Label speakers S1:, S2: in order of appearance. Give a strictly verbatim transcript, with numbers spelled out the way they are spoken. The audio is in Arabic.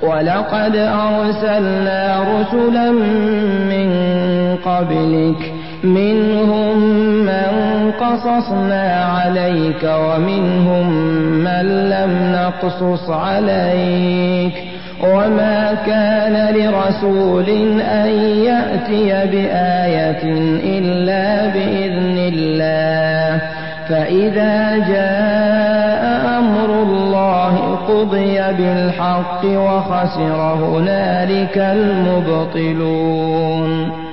S1: ولقد أرسلنا رسلا من قبلك منهم من قصصنا عليك ومنهم من لم نقصص عليك وما كان لرسول أن يأتي بآية إلا بإذن الله فإذا جاء أمر الله قضي بالحق وخسر هنالك المبطلون